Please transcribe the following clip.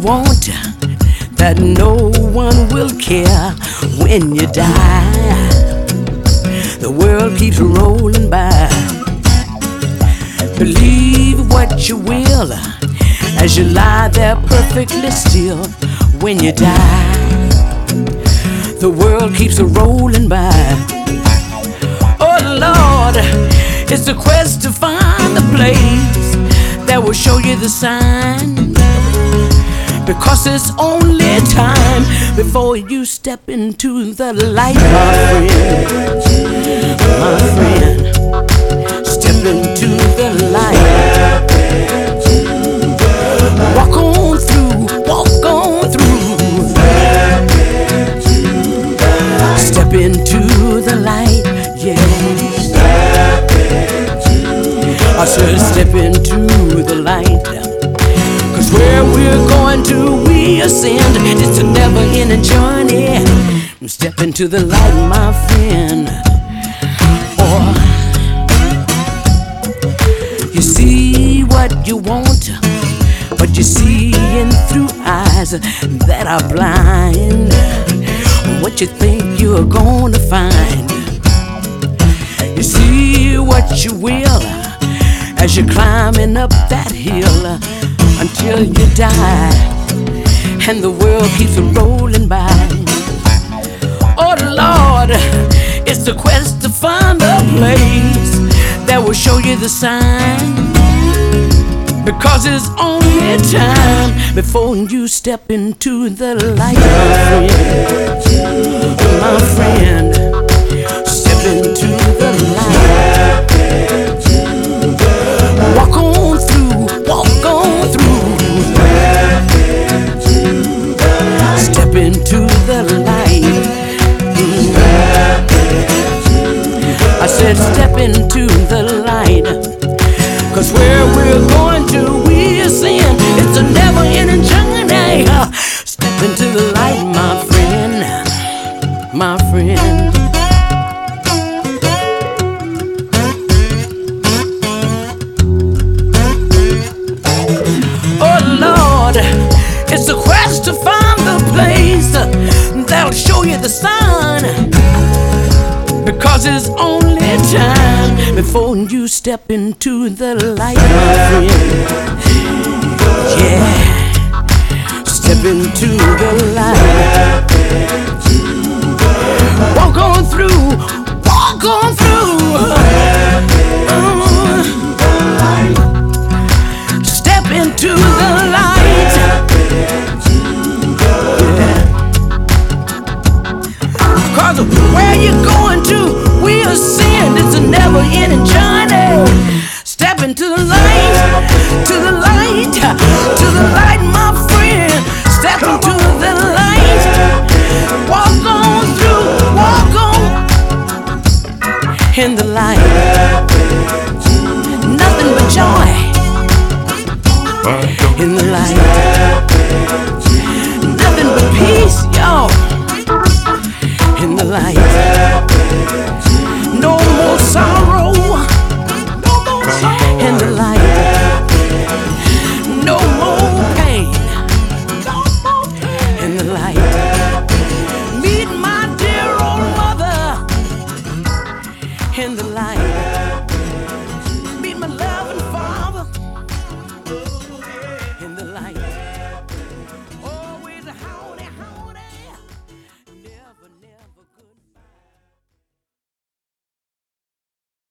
want, that no one will care when you die. The world keeps rolling by. Believe what you will as you lie there perfectly still when you die. The world keeps rolling by. Oh Lord, it's the quest to find the place that will show you the sign, because it's only time before you step into the light, my friend. My friend, step into the light. Walk on through, walk on through. Step into the light, yeah. I said step into the light, 'cause where we're going to, we ascend. It's a never-ending journey. Step into the light, my friend. Or you see what you want, but you're seeing through eyes that are blind. What you think you're gonna find, you see what you will as you're climbing up that hill until you die, and the world keeps rolling by. Oh Lord, it's the quest to find the place that will show you the sign, because it's only time before you step into the light, my friend. Step into the light. Walk on through, walk on through. Step into the light. I said step into the light, 'cause where we're going to, we ascend. It's a never-ending journey. Step into the light, my friend, my friend. Oh Lord, it's the quest to find the place that'll show you the sign, because it's only time before you step into the light, my friend. Yeah, step into the light. Walk on through, walk on through. Step into the light. Yeah. 'Cause where you're going to, we ascend. It's a never-ending journey. Step into the light, to the light, to the light, my friend. Step into the light. Walk on through, walk on in the light. Nothing but joy in the light. Nothing but peace, y'all, in the light. No more sorrow in the light. No more pain in the light. Meet my dear old mother in the light.